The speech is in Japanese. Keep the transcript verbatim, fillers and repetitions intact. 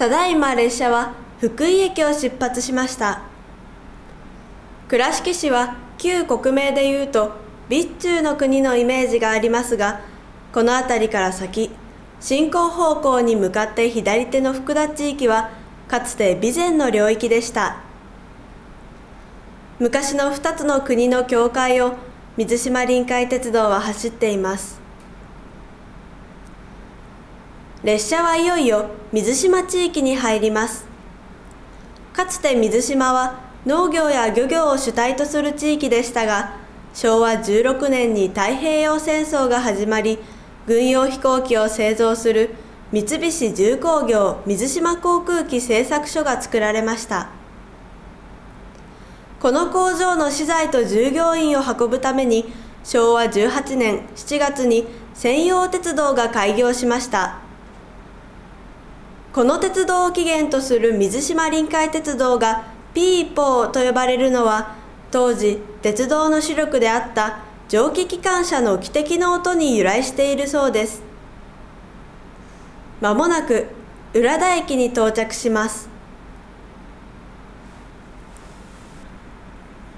ただいま列車は福井駅を出発しました。倉敷市は旧国名でいうと備中の国のイメージがありますが、この辺りから先、進行方向に向かって左手の福田地域はかつて備前の領域でした。昔のふたつの国の境界を水島臨海鉄道は走っています。列車はいよいよ水島地域に入ります。かつて水島は農業や漁業を主体とする地域でしたが、しょうわじゅうろくねんに太平洋戦争が始まり、軍用飛行機を製造する三菱重工業水島航空機製作所が作られました。この工場の資材と従業員を運ぶために、しょうわじゅうはちねんしちがつに専用鉄道が開業しました。この鉄道を起源とする水島臨海鉄道がピーポーと呼ばれるのは、当時鉄道の主力であった蒸気機関車の汽笛の音に由来しているそうです。まもなく浦田駅に到着します。